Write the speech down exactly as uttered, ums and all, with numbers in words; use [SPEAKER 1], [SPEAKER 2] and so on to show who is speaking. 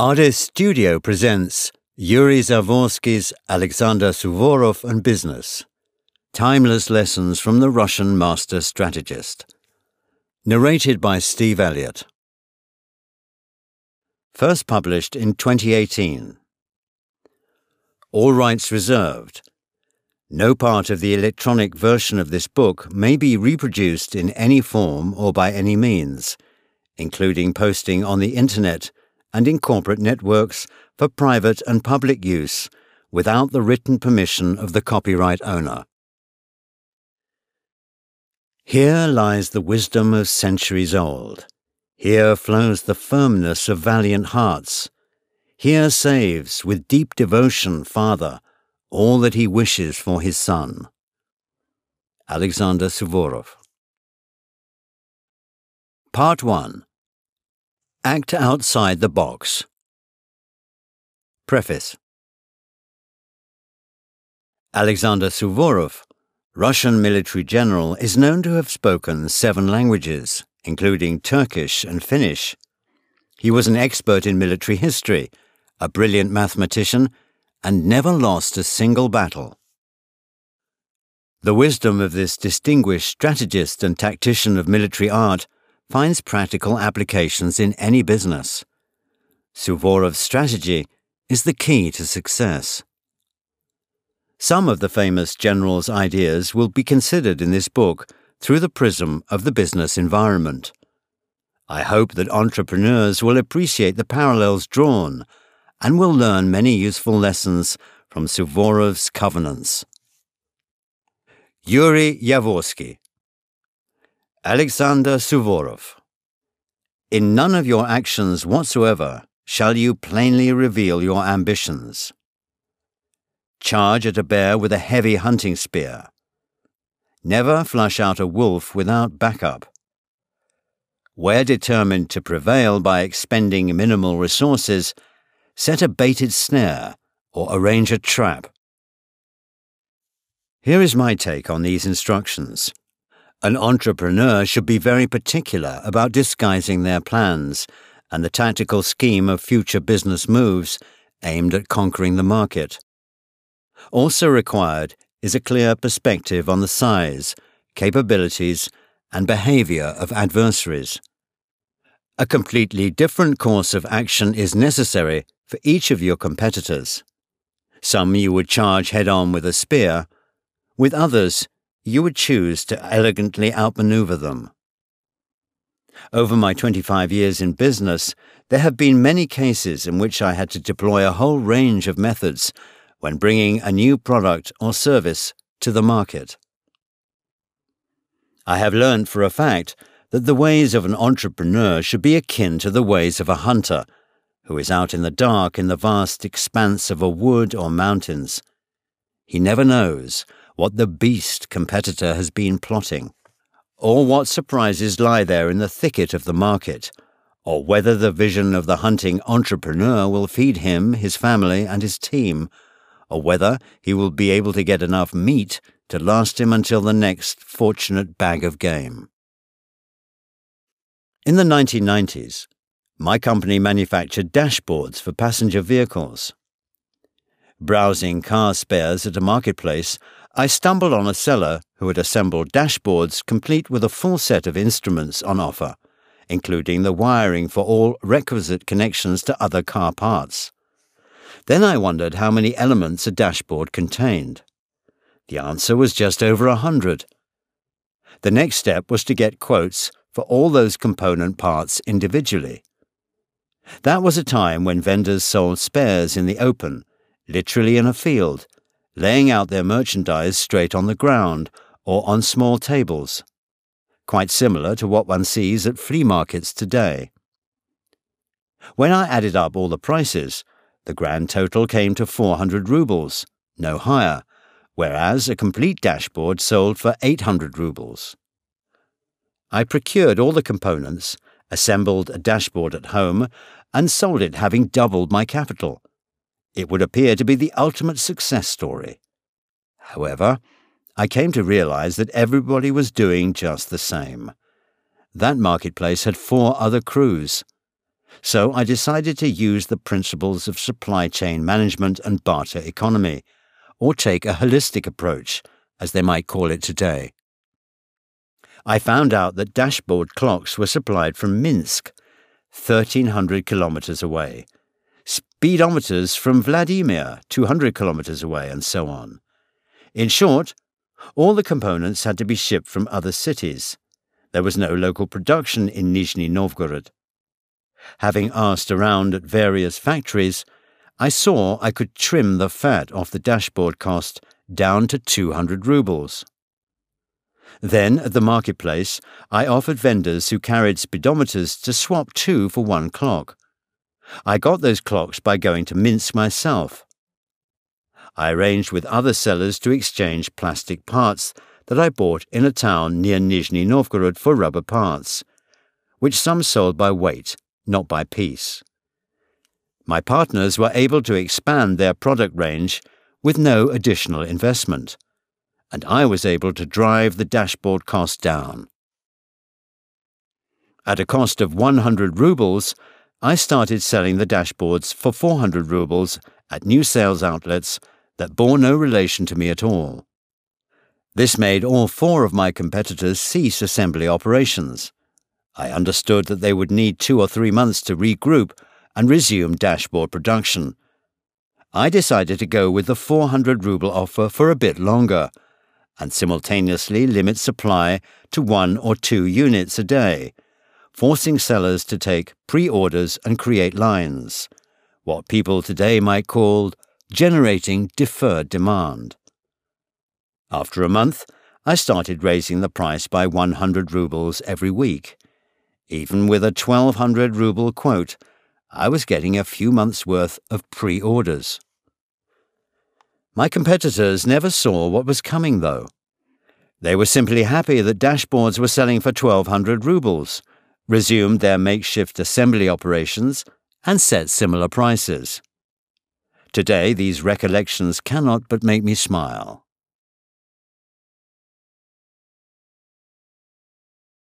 [SPEAKER 1] Artist Studio presents Yuri Zavorsky's Alexander Suvorov and Business. Timeless Lessons from the Russian Master Strategist. Narrated by Steve Elliott. First published in twenty eighteen. All rights reserved. No part of the electronic version of this book may be reproduced in any form or by any means, including posting on the Internet and in corporate networks for private and public use without the written permission of the copyright owner. Here lies the wisdom of centuries old. Here flows the firmness of valiant hearts. Here saves, with deep devotion, Father, all that he wishes for his son. Alexander Suvorov. Part one. Act outside the box. Preface. Alexander Suvorov, Russian military general, is known to have spoken seven languages, including Turkish and Finnish. He was an expert in military history, a brilliant mathematician, and never lost a single battle. The wisdom of this distinguished strategist and tactician of military art finds practical applications in any business. Suvorov's strategy is the key to success. Some of the famous general's ideas will be considered in this book through the prism of the business environment. I hope that entrepreneurs will appreciate the parallels drawn and will learn many useful lessons from Suvorov's covenants. Yuri Zavorsky. Alexander Suvorov. In none of your actions whatsoever shall you plainly reveal your ambitions. Charge at a bear with a heavy hunting spear. Never flush out a wolf without backup. Where determined to prevail by expending minimal resources, set a baited snare or arrange a trap. Here is my take on these instructions. An entrepreneur should be very particular about disguising their plans and the tactical scheme of future business moves aimed at conquering the market. Also required is a clear perspective on the size, capabilities, and behavior of adversaries. A completely different course of action is necessary for each of your competitors. Some you would charge head-on with a spear, with others you would choose to elegantly outmaneuver them. Over my twenty-five years in business, there have been many cases in which I had to deploy a whole range of methods when bringing a new product or service to the market. I have learned for a fact that the ways of an entrepreneur should be akin to the ways of a hunter who is out in the dark in the vast expanse of a wood or mountains. He never knows what the beast competitor has been plotting, or what surprises lie there in the thicket of the market, or whether the vision of the hunting entrepreneur will feed him, his family, and his team, or whether he will be able to get enough meat to last him until the next fortunate bag of game. In the nineteen nineties, my company manufactured dashboards for passenger vehicles. Browsing car spares at a marketplace, I stumbled on a seller who had assembled dashboards complete with a full set of instruments on offer, including the wiring for all requisite connections to other car parts. Then I wondered how many elements a dashboard contained. The answer was just over a hundred. The next step was to get quotes for all those component parts individually. That was a time when vendors sold spares in the open, literally in a field, laying out their merchandise straight on the ground or on small tables, quite similar to what one sees at flea markets today. When I added up all the prices, the grand total came to four hundred rubles, no higher, whereas a complete dashboard sold for eight hundred rubles. I procured all the components, assembled a dashboard at home, and sold it having doubled my capital. It would appear to be the ultimate success story. However, I came to realize that everybody was doing just the same. That marketplace had four other crews. So I decided to use the principles of supply chain management and barter economy, or take a holistic approach, as they might call it today. I found out that dashboard clocks were supplied from Minsk, thirteen hundred kilometers away, speedometers from Vladimir, two hundred kilometers away, and so on. In short, all the components had to be shipped from other cities. There was no local production in Nizhny Novgorod. Having asked around at various factories, I saw I could trim the fat off the dashboard cost down to two hundred rubles. Then, at the marketplace, I offered vendors who carried speedometers to swap two for one clock. I got those clocks by going to Minsk myself. I arranged with other sellers to exchange plastic parts that I bought in a town near Nizhny Novgorod for rubber parts, which some sold by weight, not by piece. My partners were able to expand their product range with no additional investment, and I was able to drive the dashboard cost down. At a cost of one hundred rubles, I started selling the dashboards for four hundred rubles at new sales outlets that bore no relation to me at all. This made all four of my competitors cease assembly operations. I understood that they would need two or three months to regroup and resume dashboard production. I decided to go with the four hundred ruble offer for a bit longer, and simultaneously limit supply to one or two units a day, forcing sellers to take pre-orders and create lines, what people today might call generating deferred demand. After a month, I started raising the price by one hundred rubles every week. Even with a twelve hundred ruble quote, I was getting a few months' worth of pre-orders. My competitors never saw what was coming, though. They were simply happy that dashboards were selling for twelve hundred rubles, resumed their makeshift assembly operations, and set similar prices. Today, these recollections cannot but make me smile.